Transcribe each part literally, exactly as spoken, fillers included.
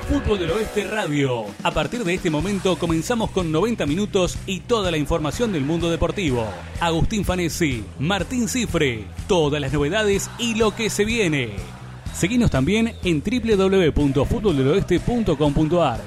Fútbol del Oeste Radio. A partir de este momento comenzamos con noventa minutos y toda la información del mundo deportivo. Agustín Fanesi, Martín Cifre, todas las novedades y lo que se viene. Seguinos también en doble u doble u doble u punto fútbol del oeste punto com punto a r.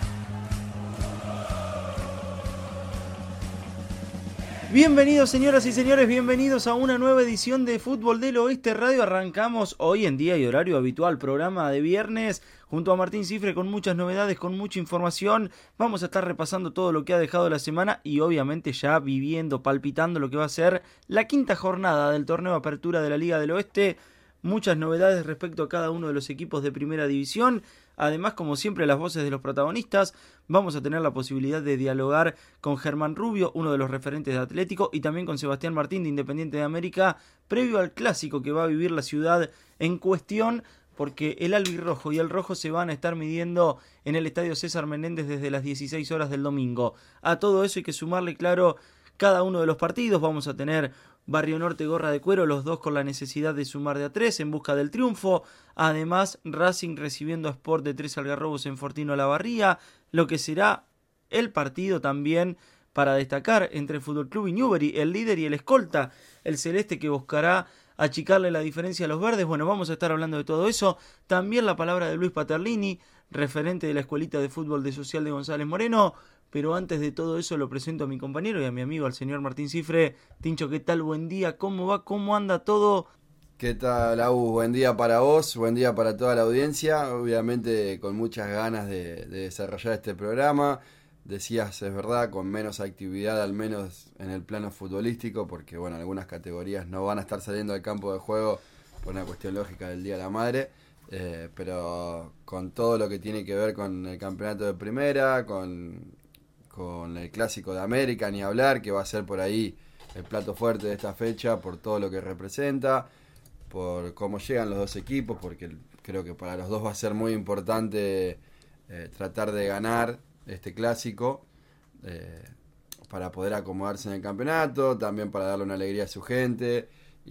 Bienvenidos señoras y señores, bienvenidos a una nueva edición de Fútbol del Oeste Radio. Arrancamos hoy en día y horario habitual, programa de viernes, junto a Martín Cifre con muchas novedades, con mucha información. Vamos a estar repasando todo lo que ha dejado la semana y obviamente ya viviendo, palpitando lo que va a ser la quinta jornada del torneo Apertura de la Liga del Oeste. Muchas novedades respecto a cada uno de los equipos de primera división. Además, como siempre, las voces de los protagonistas. Vamos a tener la posibilidad de dialogar con Germán Rubio, uno de los referentes de Atlético, y también con Sebastián Martín de Independiente de América, previo al clásico que va a vivir la ciudad en cuestión, porque el albirrojo y el rojo se van a estar midiendo en el Estadio César Menéndez desde las dieciséis horas del domingo. A todo eso hay que sumarle, claro, cada uno de los partidos. Vamos a tener Barrio Norte, Gorra de Cuero, los dos con la necesidad de sumar de a tres en busca del triunfo. Además, Racing recibiendo a Sport de Tres Algarrobos en Fortino Lavarría, lo que será el partido también para destacar entre Fútbol Club y Newbery, el líder y el escolta, el celeste que buscará achicarle la diferencia a los verdes. Bueno, vamos a estar hablando de todo eso. También la palabra de Luis Paterlini, referente de la Escuelita de Fútbol de Social de González Moreno. Pero antes de todo eso lo presento a mi compañero y a mi amigo, al señor Martín Cifre. Tincho, ¿qué tal? Buen día, ¿cómo va? ¿Cómo anda todo? ¿Qué tal, Agus? Buen día para vos, buen día para toda la audiencia. Obviamente con muchas ganas de, de desarrollar este programa. Decías, es verdad, con menos actividad, al menos en el plano futbolístico, porque bueno, algunas categorías no van a estar saliendo al campo de juego por una cuestión lógica del Día de la Madre. Eh, pero con todo lo que tiene que ver con el campeonato de primera, con... con el Clásico de América, ni hablar, que va a ser por ahí el plato fuerte de esta fecha, por todo lo que representa, por cómo llegan los dos equipos, porque creo que para los dos va a ser muy importante eh, tratar de ganar este Clásico, eh, para poder acomodarse en el campeonato, también para darle una alegría a su gente,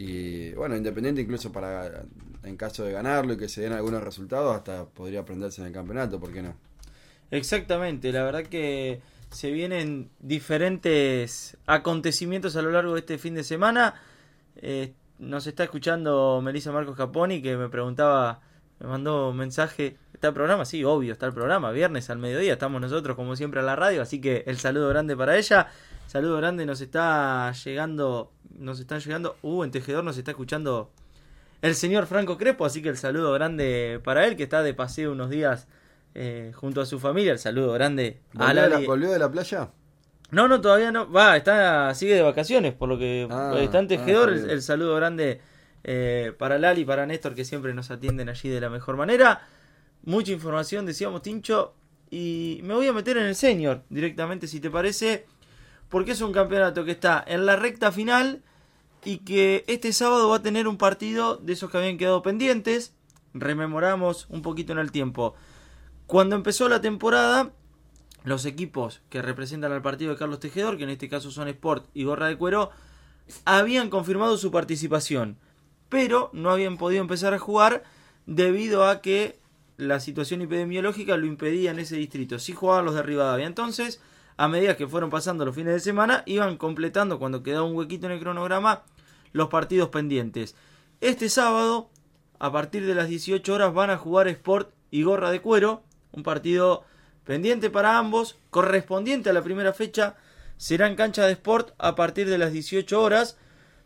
y bueno, Independiente incluso para, en caso de ganarlo y que se den algunos resultados, hasta podría prenderse en el campeonato, ¿por qué no? Exactamente, la verdad que se vienen diferentes acontecimientos a lo largo de este fin de semana. Eh, nos está escuchando Melissa Marcos Caponi, que me preguntaba, me mandó un mensaje. ¿Está el programa? Sí, obvio, está el programa. Viernes al mediodía estamos nosotros, como siempre, a la radio. Así que el saludo grande para ella. Saludo grande, nos está llegando, nos están llegando. Uh, en Tejedor nos está escuchando el señor Franco Crespo. Así que el saludo grande para él, que está de paseo unos días Eh, junto a su familia. El saludo grande a ¿Volvió, la... de la, ¿Volvió de la playa? No, no, todavía no. Va, está, sigue de vacaciones, por lo que ah, está en Tejedor. ah, el, el saludo grande eh, para Lali y para Néstor, que siempre nos atienden allí de la mejor manera. Mucha información, decíamos, Tincho. Y me voy a meter en el senior directamente, si te parece, porque es un campeonato que está en la recta final y que este sábado va a tener un partido de esos que habían quedado pendientes. Rememoramos un poquito en el tiempo. Cuando empezó la temporada, los equipos que representan al partido de Carlos Tejedor, que en este caso son Sport y Gorra de Cuero, habían confirmado su participación, pero no habían podido empezar a jugar debido a que la situación epidemiológica lo impedía en ese distrito. Sí jugaban los de Rivadavia. Entonces, a medida que fueron pasando los fines de semana, iban completando, cuando quedaba un huequito en el cronograma, los partidos pendientes. Este sábado, a partir de las dieciocho horas, van a jugar Sport y Gorra de Cuero. Un partido pendiente para ambos, correspondiente a la primera fecha. Será en cancha de Sport a partir de las dieciocho horas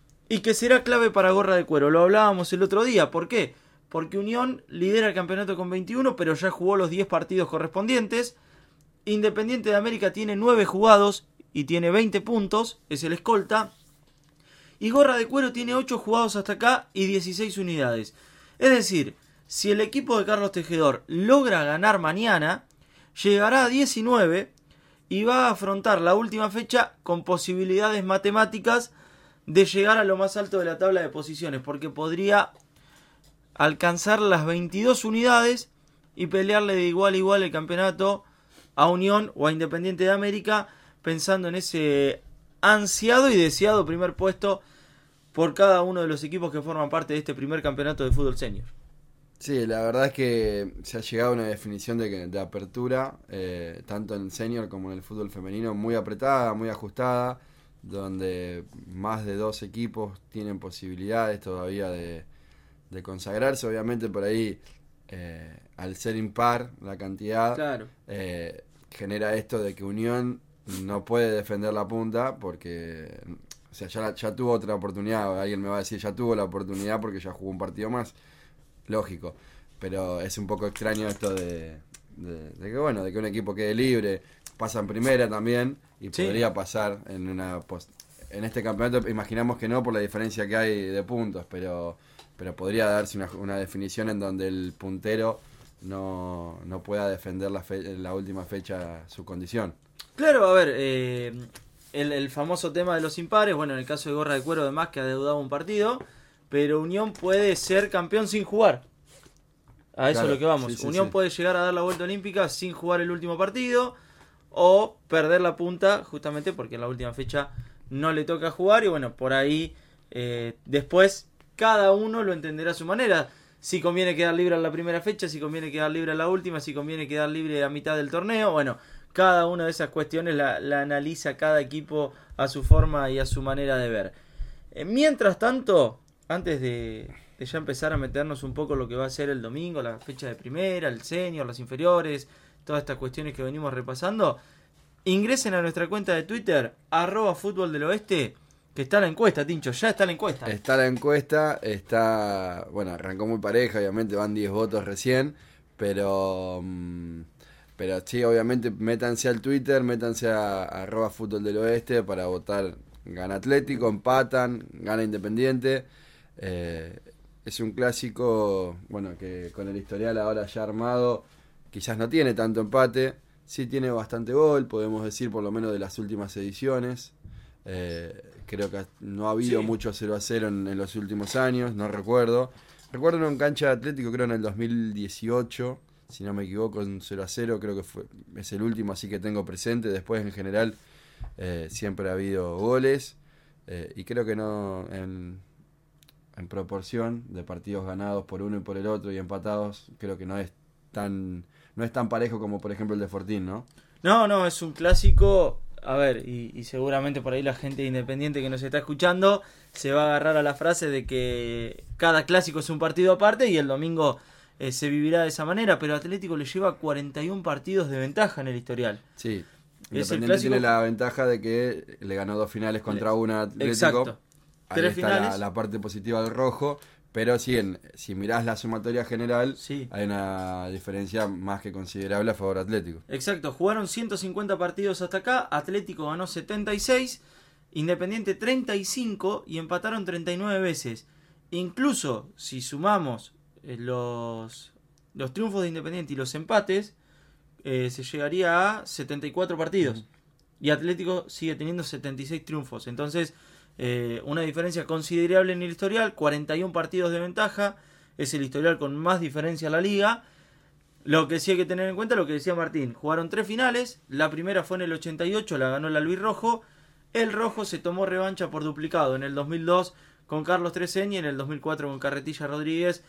y que será clave para Gorra de Cuero. Lo hablábamos el otro día. ¿Por qué? Porque Unión lidera el campeonato con veintiuno, pero ya jugó los diez partidos correspondientes. Independiente de América tiene nueve jugados y tiene veinte puntos, es el escolta. Y Gorra de Cuero tiene ocho jugados hasta acá y dieciséis unidades. Es decir, si el equipo de Carlos Tejedor logra ganar mañana, llegará a diecinueve y va a afrontar la última fecha con posibilidades matemáticas de llegar a lo más alto de la tabla de posiciones, porque podría alcanzar las veintidós unidades y pelearle de igual a igual el campeonato a Unión o a Independiente de América, pensando en ese ansiado y deseado primer puesto por cada uno de los equipos que forman parte de este primer campeonato de fútbol senior. Sí, la verdad es que se ha llegado a una definición de, de apertura, eh, tanto en el senior como en el fútbol femenino, muy apretada, muy ajustada, donde más de dos equipos tienen posibilidades todavía de, de consagrarse. Obviamente por ahí, eh, al ser impar la cantidad, Claro. eh, genera esto de que Unión no puede defender la punta porque, o sea, ya, ya tuvo otra oportunidad. Alguien me va a decir, ya tuvo la oportunidad porque ya jugó un partido más. Lógico, pero es un poco extraño esto de, de, de que bueno, de que un equipo quede libre, pasa en primera también y Sí. podría pasar en una post, en este campeonato. Imaginamos que no por la diferencia que hay de puntos, pero pero podría darse una, una definición en donde el puntero no, no pueda defender la, fe, la última fecha su condición. Claro, a ver, eh, el, el famoso tema de los impares, bueno, en el caso de Gorra de Cuero además que ha deudado un partido, pero Unión puede ser campeón sin jugar. A eso Claro, es lo que vamos. sí, sí, Unión sí. puede llegar a dar la vuelta olímpica sin jugar el último partido o perder la punta justamente porque en la última fecha no le toca jugar y bueno, por ahí eh, después cada uno lo entenderá a su manera. Si conviene quedar libre en la primera fecha, si conviene quedar libre en la última, si conviene quedar libre a mitad del torneo, bueno, cada una de esas cuestiones la, la analiza cada equipo a su forma y a su manera de ver. Eh, mientras tanto, antes de, de ya empezar a meternos un poco en lo que va a ser el domingo, la fecha de primera, el senior, las inferiores, todas estas cuestiones que venimos repasando, ingresen a nuestra cuenta de Twitter, arroba fútbol del oeste, que está la encuesta, Tincho, ya está la encuesta. Está la encuesta, está, bueno, arrancó muy pareja, obviamente van diez votos recién, pero mm, pero sí, obviamente métanse al Twitter, métanse a, a arroba fútbol del oeste para votar. Gana Atlético, empatan, gana Independiente. Eh, es un clásico, bueno, que con el historial ahora ya armado, quizás no tiene tanto empate, sí tiene bastante gol, podemos decir por lo menos de las últimas ediciones. Eh, creo que no ha habido Sí. mucho cero a cero en, en los últimos años, no recuerdo. Recuerdo en cancha de Atlético, creo en el dos mil dieciocho, si no me equivoco, en cero a cero, creo que fue es el último, así que tengo presente. Después en general eh, siempre ha habido goles eh, y creo que no en, en proporción de partidos ganados por uno y por el otro y empatados, creo que no es tan no es tan parejo como por ejemplo el de Fortín, ¿no? No, no, es un clásico. A ver, y, y seguramente por ahí la gente independiente que nos está escuchando se va a agarrar a la frase de que cada clásico es un partido aparte y el domingo eh, se vivirá de esa manera, pero Atlético le lleva cuarenta y uno partidos de ventaja en el historial. Sí. Es el Independiente clásico- tiene la ventaja de que le ganó dos finales contra una Atlético. Exacto. Ahí Tres está la, finales. la parte positiva del rojo. Pero sí, en- si mirás la sumatoria general, Sí. hay una diferencia más que considerable a favor Atlético. Exacto, jugaron ciento cincuenta partidos hasta acá, Atlético ganó setenta y seis, Independiente treinta y cinco y empataron treinta y nueve veces. Incluso si sumamos eh, los, los triunfos de Independiente y los empates, eh, se llegaría a setenta y cuatro partidos. Y Atlético sigue teniendo setenta y seis triunfos. Entonces, eh, una diferencia considerable en el historial, cuarenta y uno partidos de ventaja, es el historial con más diferencia en la liga. Lo que sí hay que tener en cuenta, lo que decía Martín, jugaron tres finales, la primera fue en el ochenta y ocho, la ganó el albirrojo, el rojo se tomó revancha por duplicado en el dos mil dos con Carlos Treseñi y en el dos mil cuatro con Carretilla Rodríguez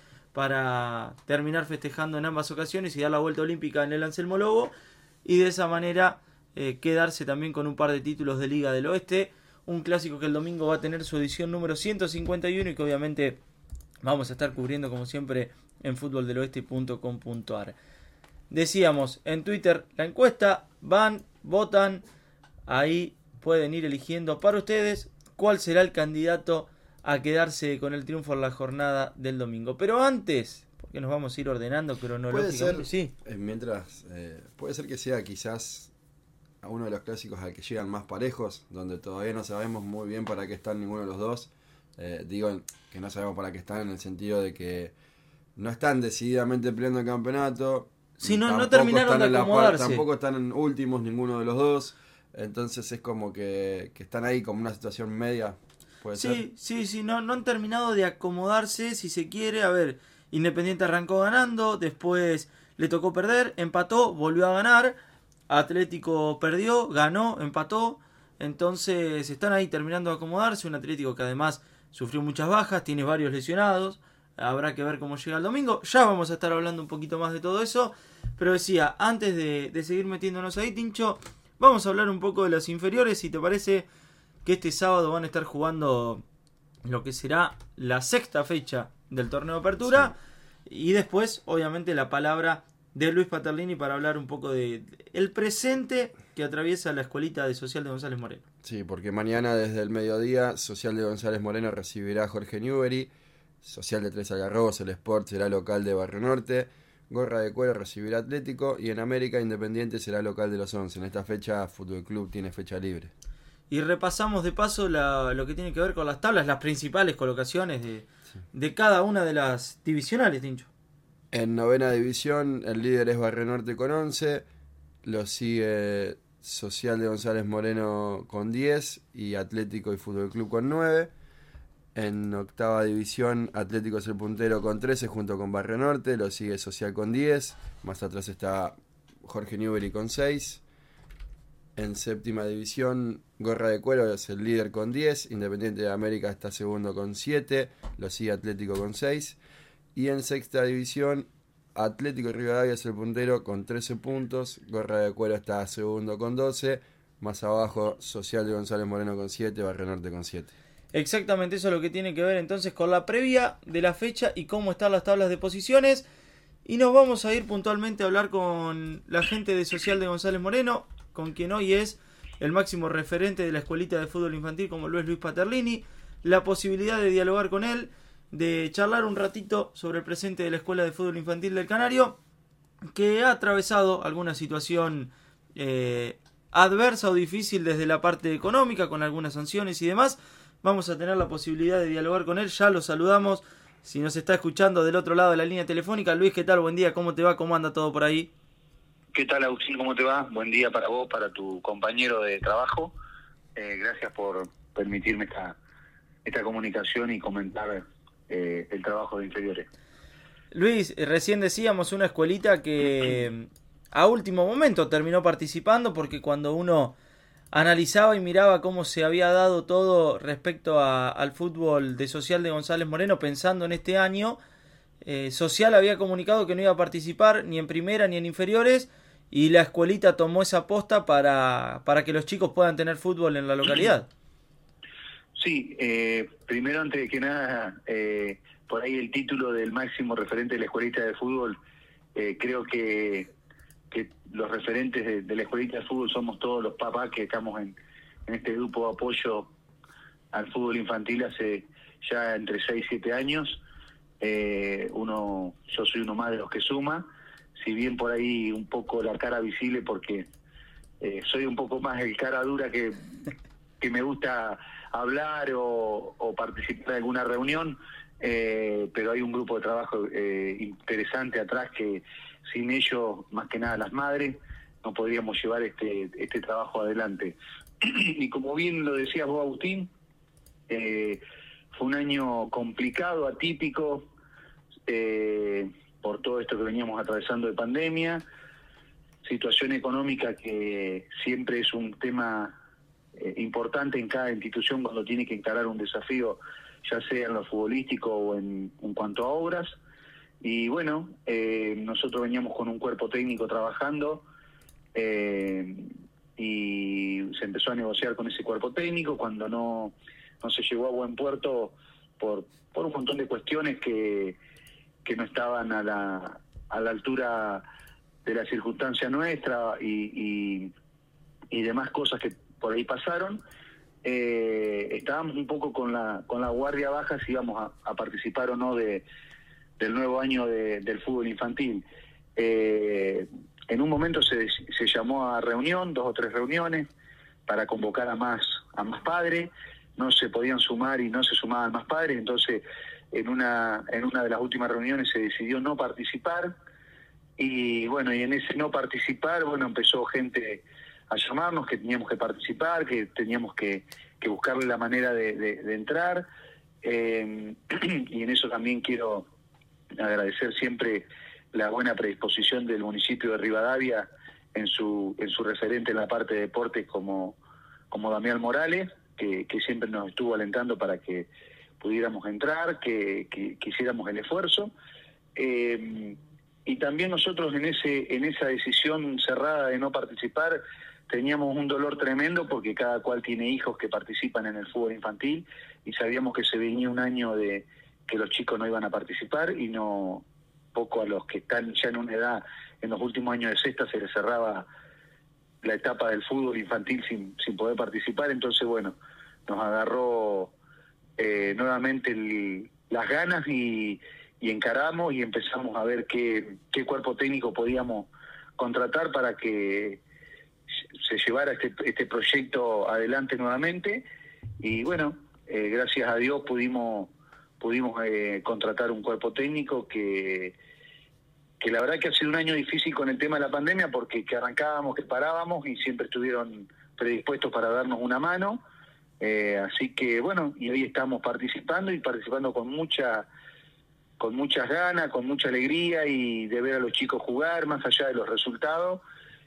para terminar festejando en ambas ocasiones y dar la vuelta olímpica en el Anselmo Lobo y de esa manera eh, quedarse también con un par de títulos de Liga del Oeste, un clásico que el domingo va a tener su edición número ciento cincuenta y uno y que obviamente vamos a estar cubriendo como siempre en fútbol del oeste punto com punto a r. Decíamos en Twitter la encuesta, van, votan, ahí pueden ir eligiendo para ustedes cuál será el candidato a quedarse con el triunfo en la jornada del domingo. Pero antes, porque nos vamos a ir ordenando Puede cronológicamente, ser, sí. eh, mientras, eh, puede ser que sea quizás a uno de los clásicos al que llegan más parejos, donde todavía no sabemos muy bien para qué están ninguno de los dos. Eh, digo que no sabemos para qué están en el sentido de que no están decididamente peleando el campeonato. Sí, no- no Tampoco terminaron están de en la par- acomodarse. Tampoco están en últimos ninguno de los dos. Entonces es como que, que están ahí como una situación media. Puede ser. Sí, sí, sí, no, no han terminado de acomodarse, si se quiere. A ver, Independiente arrancó ganando, después le tocó perder, empató, volvió a ganar. Atlético perdió, ganó, empató. Entonces están ahí terminando de acomodarse. Un Atlético que además sufrió muchas bajas, tiene varios lesionados. habrá que ver cómo llega el domingo. Ya vamos a estar hablando un poquito más de todo eso. Pero decía, antes de, de seguir metiéndonos ahí, Tincho, vamos a hablar un poco de los inferiores. Si te parece que este sábado van a estar jugando lo que será la sexta fecha del torneo de apertura. Sí. Y después, obviamente, la palabra de Luis Paterlini para hablar un poco de, de el presente que atraviesa la escuelita de Social de González Moreno. Sí, porque mañana desde el mediodía Social de González Moreno recibirá a Jorge Newbery, Social de Tres Algarrobos, el Sport será local de Barrio Norte, Gorra de Cuero recibirá Atlético y en América Independiente será local de los once. En esta fecha Fútbol Club tiene fecha libre. Y repasamos de paso la, lo que tiene que ver con las tablas, las principales colocaciones de, sí. de cada una de las divisionales, Tincho. En novena división el líder es Barrio Norte con once, lo sigue Social de González Moreno con diez y Atlético y Fútbol Club con nueve. En octava división Atlético es el puntero con trece junto con Barrio Norte, lo sigue Social con diez, más atrás está Jorge Newbery con seis. En séptima división Gorra de Cuero es el líder con diez, Independiente de América está segundo con siete, lo sigue Atlético con seis. Y en sexta división Atlético Rivadavia es el puntero con trece puntos, Gorra de Cuero está segundo con doce, más abajo Social de González Moreno con siete, Barrio Norte con siete. Exactamente, eso es lo que tiene que ver entonces con la previa de la fecha y cómo están las tablas de posiciones. Y nos vamos a ir puntualmente a hablar con la gente de Social de González Moreno, con quien hoy es el máximo referente de la escuelita de fútbol infantil como lo es Luis Paterlini. La posibilidad de dialogar con él, de charlar un ratito sobre el presente de la Escuela de Fútbol Infantil del Canario, que ha atravesado alguna situación eh, adversa o difícil desde la parte económica, con algunas sanciones y demás. Vamos a tener la posibilidad de dialogar con él, ya lo saludamos, si nos está escuchando del otro lado de la línea telefónica. Luis, ¿qué tal? Buen día, ¿cómo te va? ¿Cómo anda todo por ahí? ¿Qué tal, Agustín? ¿Cómo te va? Buen día para vos, para tu compañero de trabajo. Eh, gracias por permitirme esta, esta comunicación y comentar Eh, el trabajo de inferiores. Luis, recién decíamos una escuelita que a último momento terminó participando, porque cuando uno analizaba y miraba cómo se había dado todo respecto a, al fútbol de Social de González Moreno, pensando en este año, eh, Social había comunicado que no iba a participar ni en primera ni en inferiores, y la escuelita tomó esa posta para, para que los chicos puedan tener fútbol en la localidad. Sí, eh, primero, antes que nada, eh, por ahí el título del máximo referente de la escuelita de fútbol, eh, creo que, que los referentes de, de la escuelita de fútbol somos todos los papás que estamos en, en este grupo de apoyo al fútbol infantil hace ya entre seis y siete años. Eh, uno, yo soy uno más de los que suma, si bien por ahí un poco la cara visible, porque eh, soy un poco más el cara dura que, que me gusta hablar o, o participar en alguna reunión, eh, pero hay un grupo de trabajo eh, interesante atrás que sin ellos, más que nada las madres, no podríamos llevar este este trabajo adelante. Y como bien lo decías vos, Agustín, eh, fue un año complicado, atípico, eh, por todo esto que veníamos atravesando de pandemia, situación económica que siempre es un tema Eh, importante en cada institución cuando tiene que encarar un desafío, ya sea en lo futbolístico o en, en cuanto a obras. Y bueno, eh, nosotros veníamos con un cuerpo técnico trabajando eh, y se empezó a negociar con ese cuerpo técnico cuando no, no se llegó a buen puerto por, por un montón de cuestiones que, que no estaban a la, a la altura de la circunstancia nuestra y, y, y demás cosas que por ahí pasaron. Eh, estábamos un poco con la con la guardia baja si íbamos a, a participar o no de del nuevo año de, del fútbol infantil. Eh, en un momento se, se llamó a reunión, dos o tres reuniones, para convocar a más a más padres. No se podían sumar y no se sumaban más padres, entonces en una en una de las últimas reuniones se decidió no participar. Y bueno, y en ese no participar, bueno, empezó gente a llamarnos que teníamos que participar, que teníamos que, que buscarle la manera de, de, de entrar. Eh, y en eso también quiero agradecer siempre la buena predisposición del municipio de Rivadavia en su en su referente en la parte de deportes como, como Damián Morales, que, que siempre nos estuvo alentando para que pudiéramos entrar, que, que, que hiciéramos el esfuerzo. Eh, y también nosotros en ese en esa decisión cerrada de no participar teníamos un dolor tremendo porque cada cual tiene hijos que participan en el fútbol infantil y sabíamos que se venía un año de que los chicos no iban a participar y no poco a los que están ya en una edad, en los últimos años de sexta se les cerraba la etapa del fútbol infantil sin, sin poder participar, entonces bueno, nos agarró eh, nuevamente el, las ganas y, y encaramos y empezamos a ver qué, qué cuerpo técnico podíamos contratar para que se llevara este, este proyecto adelante nuevamente y bueno, eh, gracias a Dios pudimos pudimos eh, contratar un cuerpo técnico que que la verdad que ha sido un año difícil con el tema de la pandemia porque que arrancábamos, que parábamos y siempre estuvieron predispuestos para darnos una mano, eh, así que bueno, y hoy estamos participando y participando con mucha con muchas ganas, con mucha alegría y de ver a los chicos jugar más allá de los resultados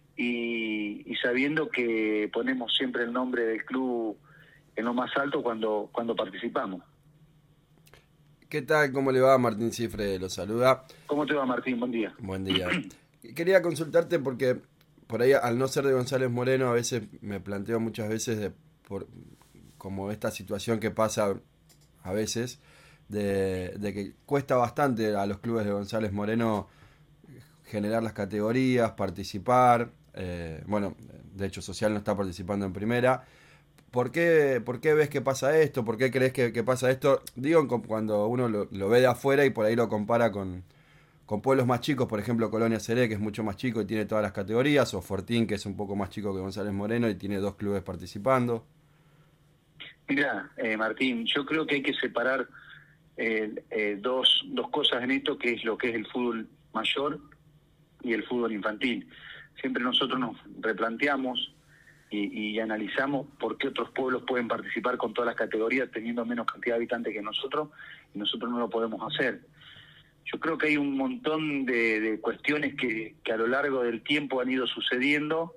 y, y sabiendo que ponemos siempre el nombre del club en lo más alto cuando, cuando participamos. ¿Qué tal? ¿Cómo le va? Martín Cifre lo saluda. ¿Cómo te va, Martín? Buen día. Buen día. Quería consultarte porque por ahí, al no ser de González Moreno, a veces me planteo muchas veces de por como esta situación que pasa a veces, de, de que cuesta bastante a los clubes de González Moreno generar las categorías, participar. Eh, bueno, de hecho Social no está participando en primera. ¿Por qué, ¿Por qué ves que pasa esto? ¿Por qué crees que, que pasa esto? Digo, cuando uno lo, lo ve de afuera y por ahí lo compara con, con pueblos más chicos, por ejemplo Colonia Seré, que es mucho más chico y tiene todas las categorías, o Fortín, que es un poco más chico que González Moreno y tiene dos clubes participando. Mira, eh, Martín, yo creo que hay que separar eh, eh, dos, dos cosas en esto, que es lo que es el fútbol mayor y el fútbol infantil. Siempre nosotros nos replanteamos y, y analizamos por qué otros pueblos pueden participar con todas las categorías teniendo menos cantidad de habitantes que nosotros y nosotros no lo podemos hacer. Yo creo que hay un montón de, de cuestiones que, que a lo largo del tiempo han ido sucediendo.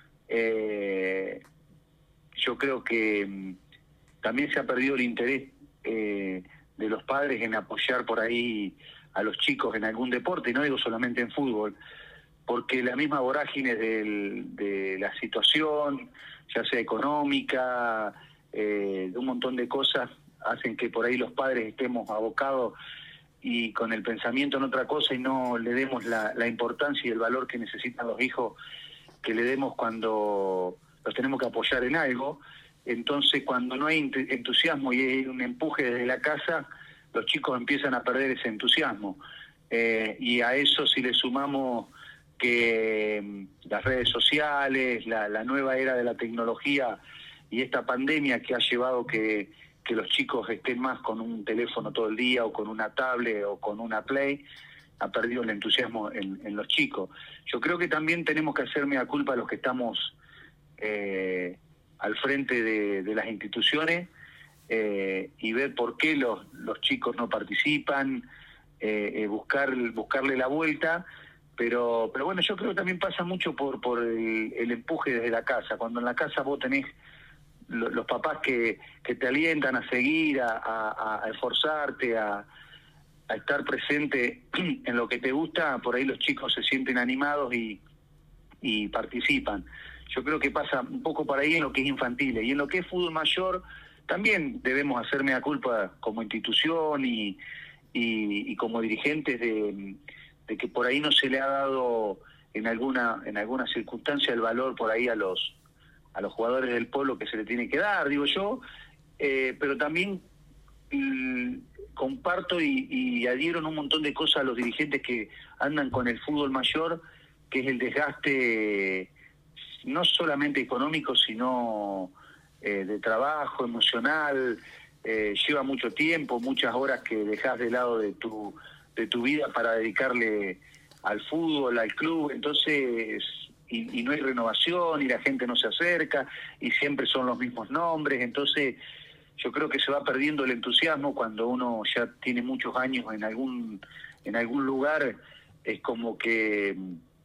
Eh, yo creo que mm, también se ha perdido el interés eh, de los padres en apoyar por ahí a los chicos en algún deporte, y no digo solamente en fútbol, porque la misma vorágine del, de la situación, ya sea económica, eh, de un montón de cosas, hacen que por ahí los padres estemos abocados y con el pensamiento en otra cosa y no le demos la, la importancia y el valor que necesitan los hijos, que le demos cuando los tenemos que apoyar en algo. Entonces, cuando no hay entusiasmo y hay un empuje desde la casa, los chicos empiezan a perder ese entusiasmo. Eh, y a eso si le sumamos que las redes sociales, la, la nueva era de la tecnología y esta pandemia que ha llevado que, que los chicos estén más con un teléfono todo el día o con una tablet o con una Play, ha perdido el entusiasmo en, en los chicos. Yo creo que también tenemos que hacer mea culpa a los que estamos eh, al frente de, de las instituciones eh, y ver por qué los, los chicos no participan, eh, eh, buscar buscarle la vuelta. Pero pero bueno, yo creo que también pasa mucho por por el, el empuje desde la casa. Cuando en la casa vos tenés lo, los papás que, que te alientan a seguir, a, a, a esforzarte, a, a estar presente en lo que te gusta, por ahí los chicos se sienten animados y, y participan. Yo creo que pasa un poco por ahí en lo que es infantil. Y en lo que es fútbol mayor, también debemos hacerme la culpa como institución y, y, y como dirigentes de... de que por ahí no se le ha dado en alguna en alguna circunstancia el valor por ahí a los a los jugadores del pueblo que se le tiene que dar, digo yo, eh, pero también mm, comparto y, y adhiero en un montón de cosas a los dirigentes que andan con el fútbol mayor, que es el desgaste no solamente económico, sino eh, de trabajo, emocional, eh, lleva mucho tiempo, muchas horas que dejas de lado de tu de tu vida para dedicarle al fútbol, al club, entonces, y, y no hay renovación, y la gente no se acerca, y siempre son los mismos nombres, entonces yo creo que se va perdiendo el entusiasmo cuando uno ya tiene muchos años en algún, en algún lugar, es como que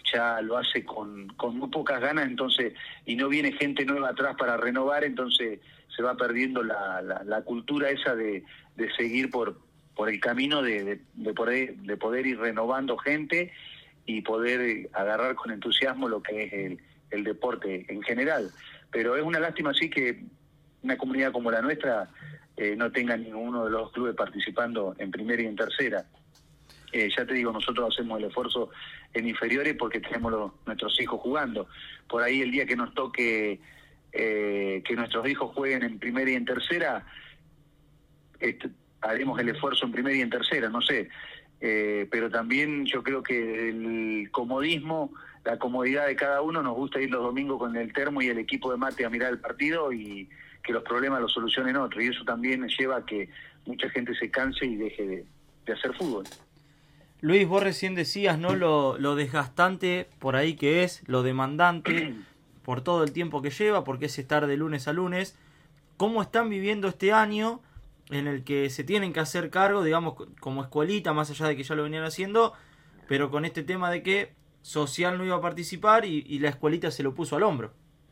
ya lo hace con, con muy pocas ganas, entonces, y no viene gente nueva atrás para renovar, entonces se va perdiendo la, la, la cultura esa de, de seguir por, por el camino de, de, de, poder, de poder ir renovando gente y poder agarrar con entusiasmo lo que es el, el deporte en general. Pero es una lástima sí que una comunidad como la nuestra eh, no tenga ninguno de los clubes participando en primera y en tercera. Eh, ya te digo, nosotros hacemos el esfuerzo en inferiores porque tenemos los, nuestros hijos jugando. Por ahí el día que nos toque eh, que nuestros hijos jueguen en primera y en tercera, este, haremos el esfuerzo en primera y en tercera, no sé. Eh, pero también yo creo que el comodismo, la comodidad de cada uno, nos gusta ir los domingos con el termo y el equipo de mate a mirar el partido y que los problemas los solucionen otros. Y eso también lleva a que mucha gente se canse y deje de, de hacer fútbol. Luis, vos recién decías, ¿no? Lo, lo desgastante por ahí que es, lo demandante por todo el tiempo que lleva, porque es estar de lunes a lunes. ¿Cómo están viviendo este año en el que se tienen que hacer cargo, digamos, como escuelita, más allá de que ya lo venían haciendo, pero con este tema de que Social no iba a participar y, y la escuelita se lo puso al hombro?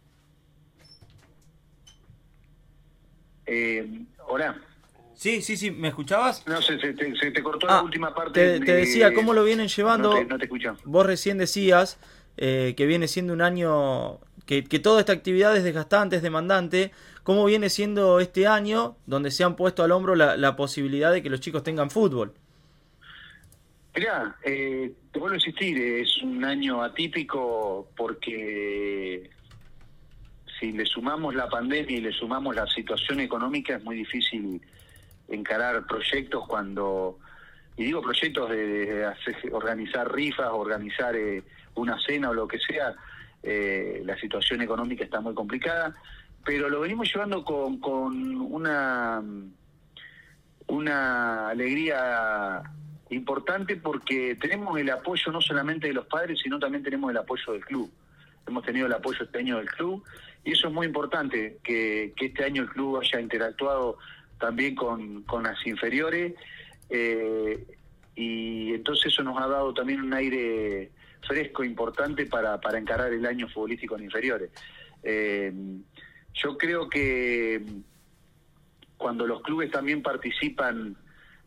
Eh, hola. Sí, sí, sí, ¿me escuchabas? No sé, se te, se te cortó ah, la última parte. Te, te decía, ¿cómo lo vienen llevando? No te, no te escucho. Vos recién decías eh, que viene siendo un año, que, que toda esta actividad es desgastante, es demandante. ¿Cómo viene siendo este año donde se han puesto al hombro la, la posibilidad de que los chicos tengan fútbol? Mirá, eh, te vuelvo a insistir, es un año atípico porque si le sumamos la pandemia y le sumamos la situación económica es muy difícil encarar proyectos cuando, y digo proyectos de, de hacer, organizar rifas, organizar eh, una cena o lo que sea, eh, la situación económica está muy complicada, pero lo venimos llevando con, con una, una alegría importante porque tenemos el apoyo no solamente de los padres, sino también tenemos el apoyo del club. Hemos tenido el apoyo este año del club y eso es muy importante, que, que este año el club haya interactuado también con, con las inferiores, eh, y entonces eso nos ha dado también un aire fresco importante para, para encarar el año futbolístico en inferiores. Eh, yo creo que cuando los clubes también participan,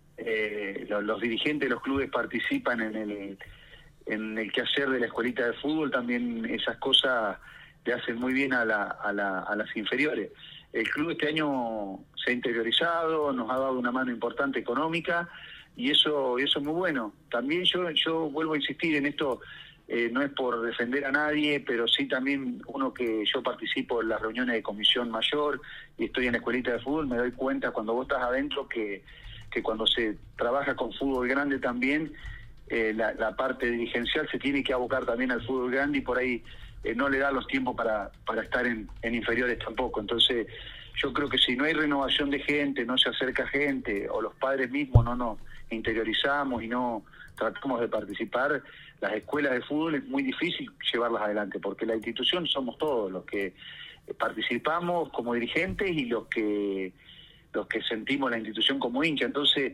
eh, los, los dirigentes de los clubes participan en el, en el quehacer de la escuelita de fútbol, también esas cosas le hacen muy bien a, la, a, la, a las inferiores. El club este año se ha interiorizado, nos ha dado una mano importante económica y eso eso es muy bueno. También yo yo vuelvo a insistir en esto, eh, no es por defender a nadie, pero sí también uno que yo participo en las reuniones de comisión mayor y estoy en la escuelita de fútbol, me doy cuenta cuando vos estás adentro que, que cuando se trabaja con fútbol grande también, eh, la, la parte dirigencial se tiene que abocar también al fútbol grande y por ahí Eh, no le da los tiempos para, para estar en, en inferiores tampoco. Entonces yo creo que si no hay renovación de gente, no se acerca gente, o los padres mismos no nos interiorizamos y no tratamos de participar, las escuelas de fútbol es muy difícil llevarlas adelante, porque la institución somos todos los que participamos como dirigentes y los que los que sentimos la institución como hincha. Entonces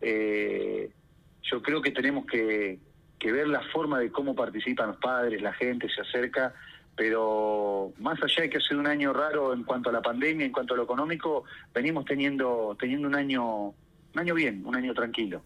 eh, yo creo que tenemos que que ver la forma de cómo participan los padres, la gente se acerca, pero más allá de que ha sido un año raro en cuanto a la pandemia, en cuanto a lo económico, venimos teniendo teniendo un año un año bien, un año tranquilo.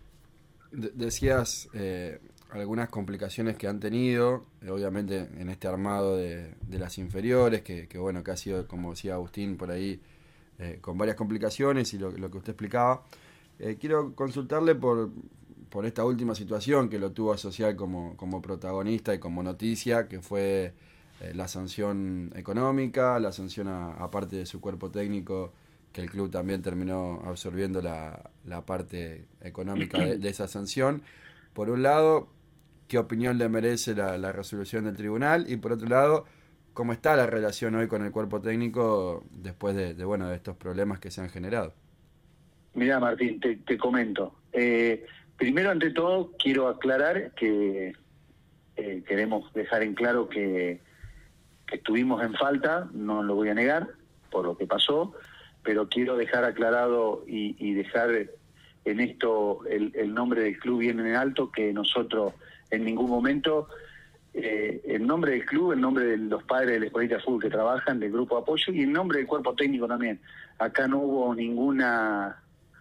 De- decías eh, algunas complicaciones que han tenido, eh, obviamente en este armado de, de las inferiores, que, que bueno, que ha sido, como decía Agustín, por ahí, eh, con varias complicaciones y lo, lo que usted explicaba. Eh, quiero consultarle por... por esta última situación que lo tuvo a Social como, como protagonista y como noticia, que fue eh, la sanción económica, la sanción a, a parte de su cuerpo técnico, que el club también terminó absorbiendo la, la parte económica de, de esa sanción. Por un lado, ¿qué opinión le merece la, la resolución del tribunal? Y por otro lado, ¿cómo está la relación hoy con el cuerpo técnico después de, de, bueno, de estos problemas que se han generado? Mirá, Martín, te, te comento. Eh, Primero, ante todo, quiero aclarar que eh, queremos dejar en claro que, que estuvimos en falta, no lo voy a negar, por lo que pasó, pero quiero dejar aclarado y, y dejar en esto el, el nombre del club bien en alto, que nosotros en ningún momento eh, el nombre del club, el nombre de los padres de la escuelita de fútbol que trabajan, del grupo de apoyo, y el nombre del cuerpo técnico también. Acá no hubo ninguna,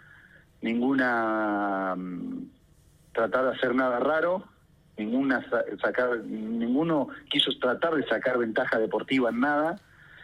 ninguna, um, tratar de hacer nada raro, ninguna sacar, ninguno quiso tratar de sacar ventaja deportiva en nada.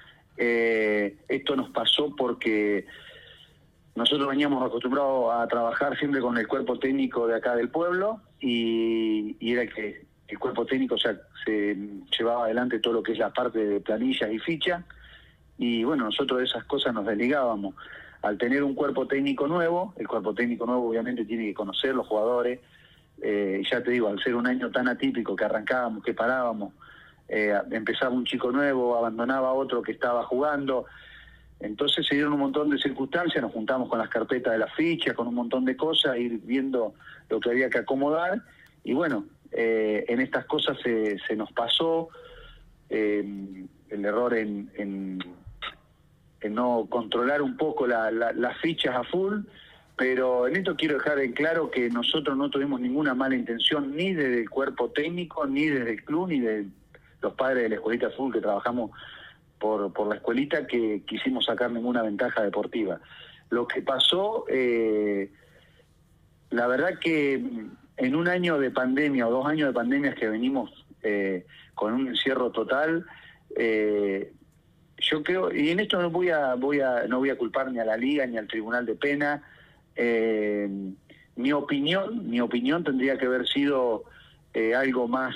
Eh, esto nos pasó porque nosotros veníamos acostumbrados a trabajar siempre con el cuerpo técnico de acá del pueblo y, y era que el cuerpo técnico o sea, se llevaba adelante todo lo que es la parte de planillas y fichas y bueno, nosotros de esas cosas nos desligábamos. Al tener un cuerpo técnico nuevo, el cuerpo técnico nuevo obviamente tiene que conocer los jugadores, eh, ya te digo, al ser un año tan atípico que arrancábamos, que parábamos, eh, empezaba un chico nuevo, abandonaba a otro que estaba jugando. Entonces se dieron un montón de circunstancias, nos juntamos con las carpetas de las fichas, con un montón de cosas, ir viendo lo que había que acomodar, y bueno, eh, en estas cosas se, se nos pasó eh, el error en, en, en no controlar un poco la, la, las fichas a full, pero en esto quiero dejar en claro que nosotros no tuvimos ninguna mala intención, ni desde el cuerpo técnico, ni desde el club, ni de los padres de la escuelita de fútbol que trabajamos por por la escuelita, que quisimos sacar ninguna ventaja deportiva. Lo que pasó, eh, la verdad que en un año de pandemia o dos años de pandemia que venimos eh, con un encierro total, eh, yo creo, y en esto no voy a voy a no voy a culpar ni a la liga ni al tribunal de pena, eh, mi opinión mi opinión tendría que haber sido eh, algo más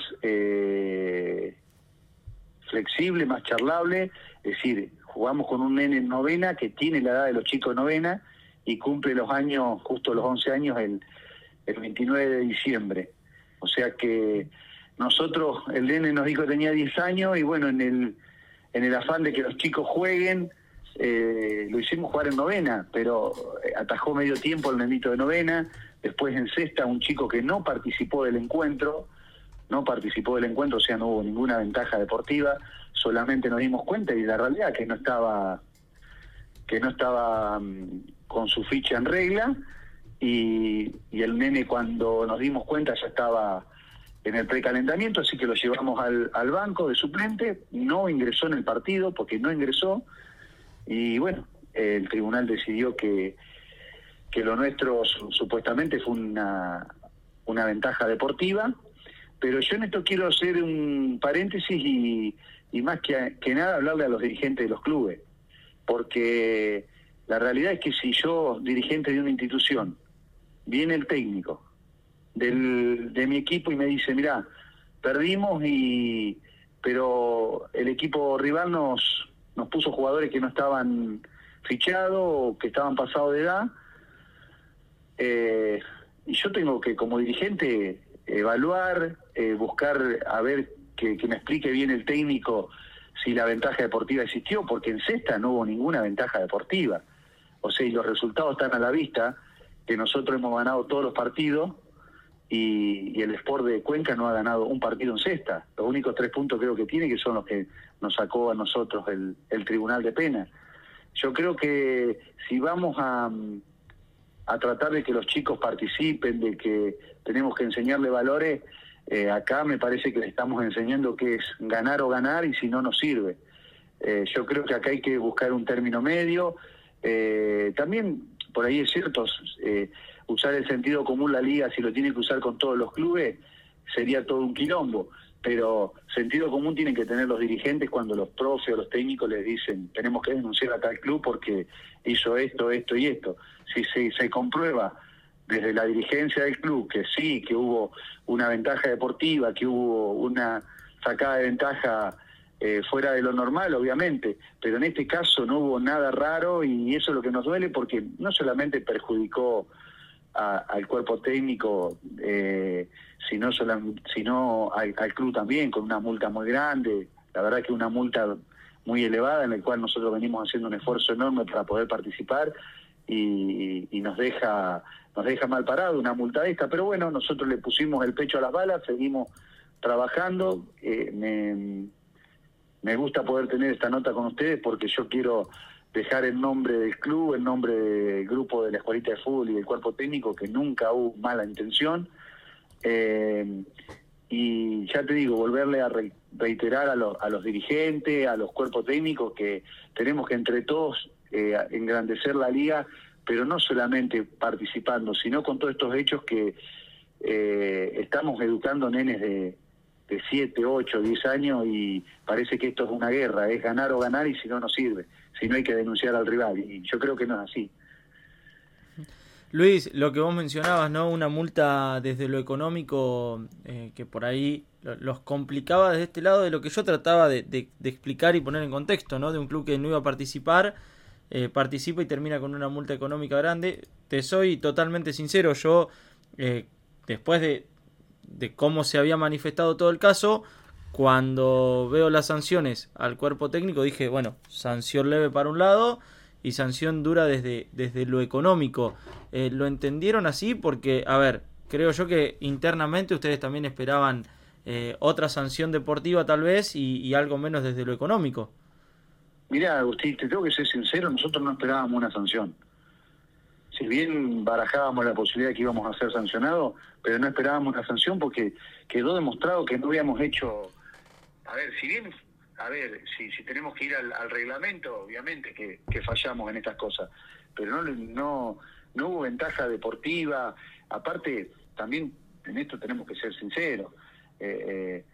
eh, flexible, más charlable, es decir, jugamos con un nene en novena que tiene la edad de los chicos de novena y cumple los años, justo los once años, el, el veintinueve de diciembre. O sea que nosotros, el nene nos dijo que tenía diez años y bueno, en el en el afán de que los chicos jueguen, eh, lo hicimos jugar en novena, pero atajó medio tiempo el nenito de novena, después en sexta un chico que no participó del encuentro, no participó del encuentro, o sea, no hubo ninguna ventaja deportiva, solamente nos dimos cuenta y la realidad que no estaba que no estaba um, con su ficha en regla y, y el nene cuando nos dimos cuenta ya estaba en el precalentamiento, así que lo llevamos al, al banco de suplente, no ingresó en el partido porque no ingresó y bueno, el tribunal decidió que, que lo nuestro supuestamente fue una, una ventaja deportiva. Pero yo en esto quiero hacer un paréntesis y, y más que, que nada hablarle a los dirigentes de los clubes, porque la realidad es que si yo, dirigente de una institución, viene el técnico del, de mi equipo y me dice, mirá, perdimos, y pero el equipo rival nos, nos puso jugadores que no estaban fichados o que estaban pasados de edad, eh, y yo tengo que, como dirigente, evaluar, eh, buscar a ver que, que me explique bien el técnico si la ventaja deportiva existió, porque en sexta no hubo ninguna ventaja deportiva. O sea, y los resultados están a la vista, que nosotros hemos ganado todos los partidos y, y el Sport de Cuenca no ha ganado un partido en sexta. Los únicos tres puntos creo que tiene, que son los que nos sacó a nosotros el, el Tribunal de Pena. Yo creo que si vamos a... a tratar de que los chicos participen, de que tenemos que enseñarle valores, eh, acá me parece que le estamos enseñando que es ganar o ganar y si no, no sirve. Eh, yo creo que acá hay que buscar un término medio. Eh, también, por ahí es cierto, eh, usar el sentido común la liga, si lo tiene que usar con todos los clubes, sería todo un quilombo. Pero sentido común tienen que tener los dirigentes cuando los profes o los técnicos les dicen tenemos que denunciar a tal club porque hizo esto, esto y esto. Si se, se comprueba desde la dirigencia del club que sí, que hubo una ventaja deportiva, que hubo una sacada de ventaja eh, fuera de lo normal, obviamente, pero en este caso no hubo nada raro y eso es lo que nos duele porque no solamente perjudicó a, al cuerpo técnico, eh, sino, sino al, al club también, con una multa muy grande, la verdad que una multa muy elevada en la cual nosotros venimos haciendo un esfuerzo enorme para poder participar y, y nos deja nos deja mal parado una multa de esta, pero bueno, nosotros le pusimos el pecho a las balas, seguimos trabajando, eh, me, me gusta poder tener esta nota con ustedes porque yo quiero dejar en nombre del club, en nombre del grupo de la escuelita de fútbol y del cuerpo técnico que nunca hubo mala intención, eh, y ya te digo, volverle a re, reiterar a, lo, a los dirigentes, a los cuerpos técnicos, que tenemos que entre todos eh, engrandecer la liga, pero no solamente participando, sino con todos estos hechos que eh, estamos educando nenes de de siete, ocho, diez años, y parece que esto es una guerra, es ganar o ganar, y si no, no sirve, si no hay que denunciar al rival, y yo creo que no es así. Luis, lo que vos mencionabas, ¿no? Una multa desde lo económico eh, que por ahí los complicaba desde este lado de lo que yo trataba de, de, de explicar y poner en contexto, ¿no? De un club que no iba a participar, eh, participa y termina con una multa económica grande. Te soy totalmente sincero, yo eh, después de de cómo se había manifestado todo el caso, cuando veo las sanciones al cuerpo técnico dije, bueno, sanción leve para un lado y sanción dura desde, desde lo económico. Eh, ¿Lo entendieron así? Porque, a ver, creo yo que internamente ustedes también esperaban eh, otra sanción deportiva tal vez y, y algo menos desde lo económico. Mirá, Agustín, te tengo que ser sincero, nosotros no esperábamos una sanción. Si bien barajábamos la posibilidad de que íbamos a ser sancionados, pero no esperábamos una sanción porque quedó demostrado que no habíamos hecho... A ver, si bien, a ver, si, si tenemos que ir al, al reglamento, obviamente que, que fallamos en estas cosas, pero no, no, no hubo ventaja deportiva. Aparte, también en esto tenemos que ser sinceros. Eh,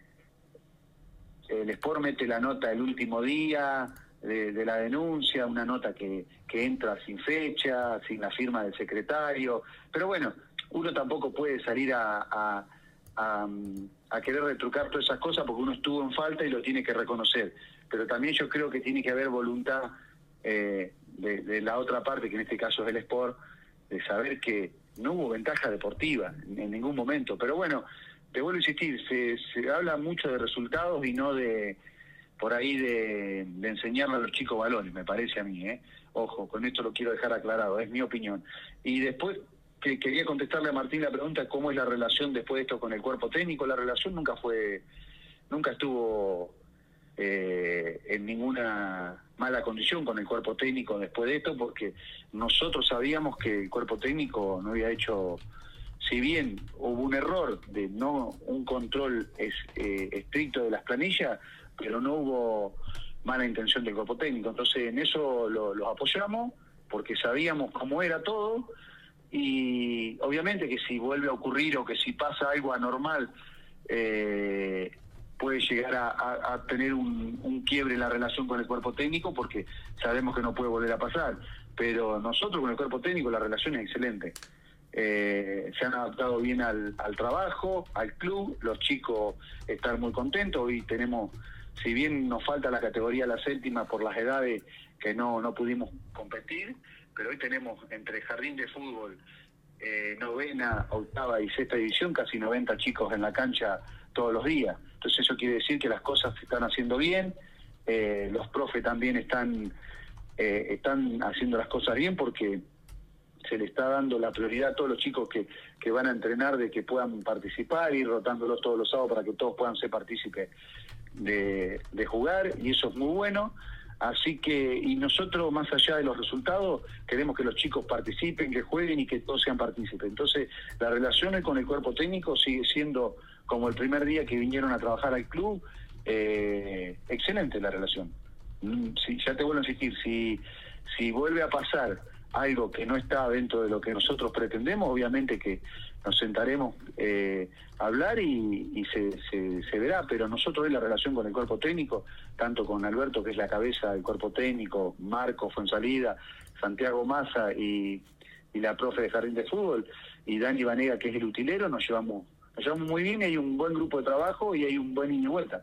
eh, el Sport mete la nota el último día de, de la denuncia, una nota que, que entra sin fecha, sin la firma del secretario, pero bueno, uno tampoco puede salir a, a, a, a querer retrucar todas esas cosas porque uno estuvo en falta y lo tiene que reconocer, pero también yo creo que tiene que haber voluntad eh, de, de la otra parte, que en este caso es el Sport, de saber que no hubo ventaja deportiva en, en ningún momento, pero bueno, te vuelvo a insistir, se, se habla mucho de resultados y no de por ahí de, de enseñarle a los chicos valores, me parece a mí, ¿eh? Ojo, con esto lo quiero dejar aclarado, es mi opinión. Y después que quería contestarle a Martín la pregunta, ¿cómo es la relación después de esto con el cuerpo técnico? La relación nunca fue, nunca estuvo eh, en ninguna mala condición con el cuerpo técnico después de esto, porque nosotros sabíamos que el cuerpo técnico no había hecho, si bien hubo un error de no un control es, eh, estricto de las planillas, pero no hubo mala intención del cuerpo técnico. Entonces en eso los lo apoyamos, porque sabíamos cómo era todo, y obviamente que si vuelve a ocurrir o que si pasa algo anormal, eh, puede llegar a, a, a tener un, un quiebre en la relación con el cuerpo técnico, porque sabemos que no puede volver a pasar. Pero nosotros con el cuerpo técnico la relación es excelente. Eh, se han adaptado bien al, al trabajo, al club, los chicos están muy contentos. Hoy tenemos, si bien nos falta la categoría la séptima por las edades que no, no pudimos competir, pero hoy tenemos entre jardín de fútbol, eh, novena, octava y sexta división, casi noventa chicos en la cancha todos los días. Entonces eso quiere decir que las cosas se están haciendo bien, eh, los profes también están, eh, están haciendo las cosas bien, porque se le está dando la prioridad a todos los chicos que, que van a entrenar de que puedan participar, ir rotándolos todos los sábados para que todos puedan ser partícipes de, de jugar, y eso es muy bueno. Así que, y nosotros, más allá de los resultados, queremos que los chicos participen, que jueguen y que todos sean partícipes. Entonces, la relación con el cuerpo técnico sigue siendo como el primer día que vinieron a trabajar al club. Eh, excelente la relación. Si, ya te vuelvo a insistir, si, si vuelve a pasar algo que no está dentro de lo que nosotros pretendemos, obviamente que nos sentaremos eh, a hablar y, y se, se, se verá, pero nosotros es la relación con el cuerpo técnico, tanto con Alberto, que es la cabeza del cuerpo técnico, Marco Fuensalida, Santiago Massa y, y la profe de jardín de fútbol, y Dani Vanega, que es el utilero. Nos llevamos, nos llevamos muy bien, y hay un buen grupo de trabajo y hay un buen ida y vuelta.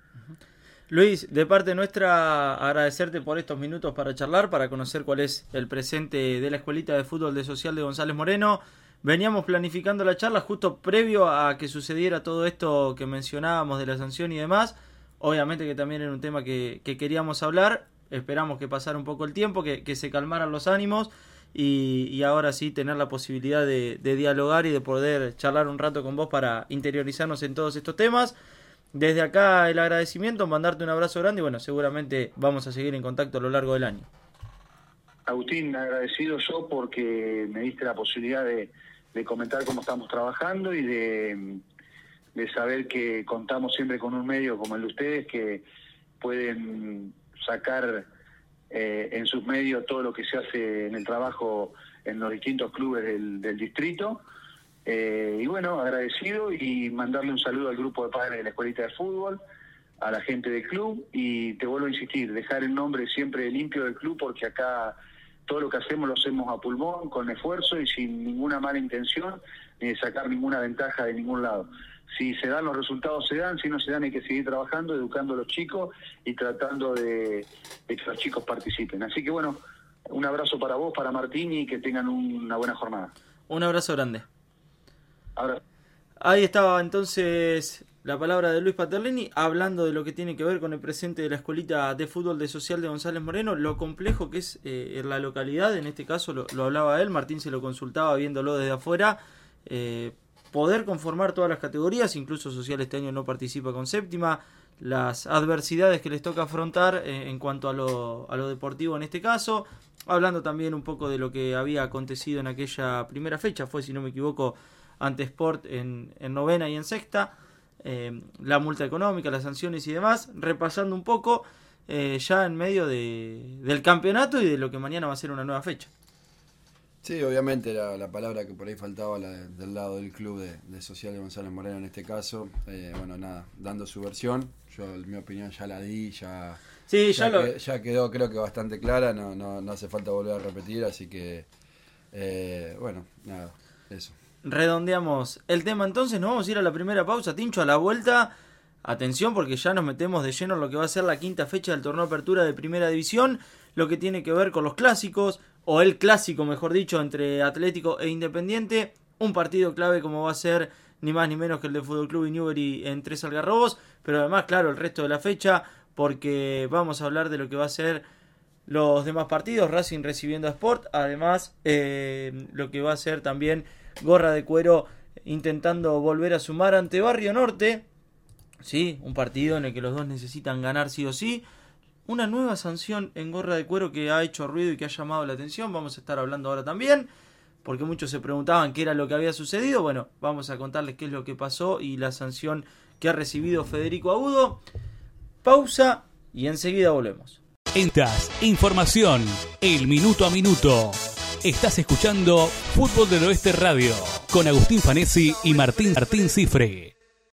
Luis, de parte nuestra, agradecerte por estos minutos para charlar, para conocer cuál es el presente de la Escuelita de Fútbol de Social de González Moreno. Veníamos planificando la charla justo previo a que sucediera todo esto que mencionábamos de la sanción y demás. Obviamente que también era un tema que, que queríamos hablar. Esperamos que pasara un poco el tiempo, que, que se calmaran los ánimos y, y ahora sí tener la posibilidad de, de dialogar y de poder charlar un rato con vos para interiorizarnos en todos estos temas. Desde acá el agradecimiento, mandarte un abrazo grande y bueno, seguramente vamos a seguir en contacto a lo largo del año. Agustín, agradecido yo porque me diste la posibilidad de, de comentar cómo estamos trabajando y de, de saber que contamos siempre con un medio como el de ustedes, que pueden sacar eh, en sus medios todo lo que se hace en el trabajo en los distintos clubes del, del distrito. Eh, y bueno, agradecido, y mandarle un saludo al grupo de padres de la Escuelita de Fútbol, a la gente del club, y te vuelvo a insistir, dejar el nombre siempre limpio del club, porque acá todo lo que hacemos lo hacemos a pulmón, con esfuerzo y sin ninguna mala intención, ni de sacar ninguna ventaja de ningún lado. Si se dan los resultados, se dan; si no se dan, hay que seguir trabajando, educando a los chicos y tratando de, de que los chicos participen. Así que bueno, un abrazo para vos, para Martín, y que tengan una buena jornada. Un abrazo grande. Ahora. Ahí estaba entonces la palabra de Luis Paterlini, hablando de lo que tiene que ver con el presente de la Escuelita de Fútbol de Social de González Moreno, lo complejo que es eh, en la localidad. En este caso lo, lo hablaba él, Martín se lo consultaba viéndolo desde afuera, eh, poder conformar todas las categorías, incluso Social este año no participa con séptima, las adversidades que les toca afrontar eh, en cuanto a lo, a lo deportivo en este caso, hablando también un poco de lo que había acontecido en aquella primera fecha, fue, si no me equivoco, ante Sport en, en novena y en sexta, eh, la multa económica, las sanciones y demás, repasando un poco eh, ya en medio de, del campeonato y de lo que mañana va a ser una nueva fecha. Sí, obviamente la, la palabra que por ahí faltaba, la de, del lado del club de, de Social de González Moreno en este caso, eh, bueno, nada, dando su versión. Yo mi opinión ya la di, ya, sí, ya, ya, lo... que, ya quedó creo que bastante clara, no, no, no hace falta volver a repetir, así que eh, bueno, nada, eso. Redondeamos el tema entonces, nos vamos a ir a la primera pausa, Tincho. A la vuelta, atención, porque ya nos metemos de lleno en lo que va a ser la quinta fecha del torneo Apertura de Primera División, lo que tiene que ver con los clásicos, o el clásico mejor dicho, entre Atlético e Independiente, un partido clave como va a ser ni más ni menos que el de Fútbol Club y Newbery en Tres Algarrobos, pero además, claro, el resto de la fecha, porque vamos a hablar de lo que va a ser los demás partidos, Racing recibiendo a Sport, además eh, lo que va a ser también Gorra de Cuero intentando volver a sumar ante Barrio Norte, sí, un partido en el que los dos necesitan ganar sí o sí. Una nueva sanción en Gorra de Cuero que ha hecho ruido y que ha llamado la atención, vamos a estar hablando ahora también, porque muchos se preguntaban qué era lo que había sucedido. Bueno, vamos a contarles qué es lo que pasó y la sanción que ha recibido Federico Agudo. Pausa y enseguida volvemos. Entas, información, el minuto a minuto. Estás escuchando Fútbol del Oeste Radio con Agustín Fanesi y Martín Martín Cifre.